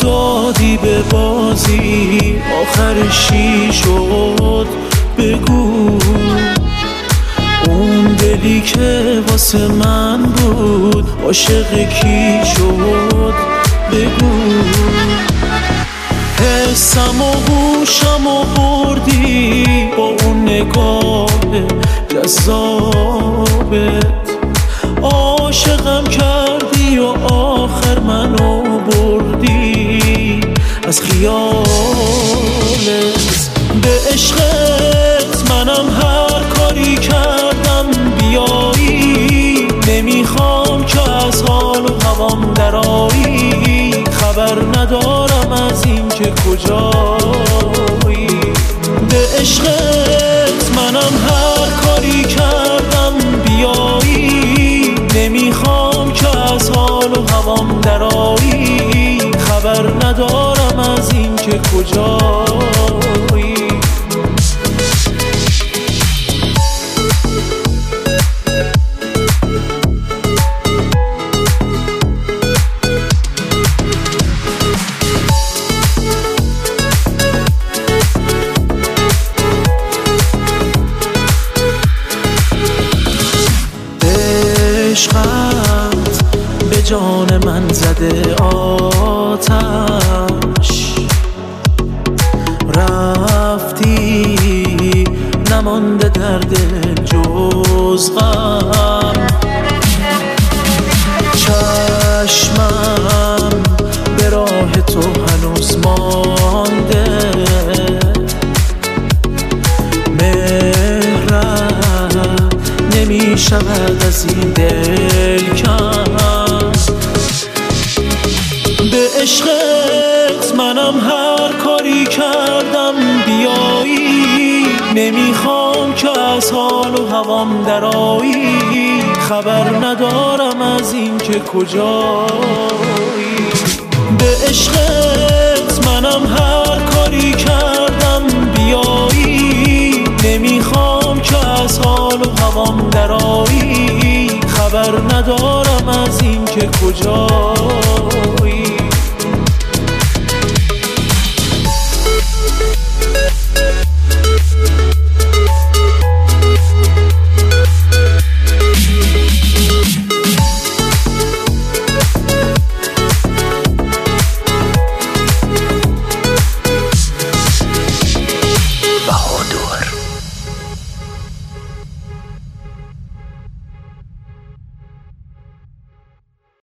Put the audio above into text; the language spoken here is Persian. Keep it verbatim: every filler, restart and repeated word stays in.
دادی به بازی، آخرش چی شد بگو. اون دلی که واسه من بود عاشق کی شد بگو. حسم و هوشم و بردی با اون نگاه جذابت، عاشقم کردی و آخر منو بردی از خیالت. به عشقت منم هر کاری کردم بیایی، نمیخوام که از حال و هوام درایی، خبر ندارم از این که کجایی. به عشقت منم هر کاری کردم بیایی، نمیخوام که از حال و هوام درایی، خبر ندارم از این که کجایی. عشقت به جان من زده آتش، رفتی نمانده در دل جز غم. چشمم به راه تو هنوز مانده، مهرم نمی شود از این دل کم. به عشقت منم هر کاری کردم بیایی، نمیخوام که از حال و هوام درایی، خبر ندارم از این که کجایی. به عشقت منم هر کاری کردم بیایی، نمیخوام که از حال و هوام درایی، خبر ندارم از این که کجایی.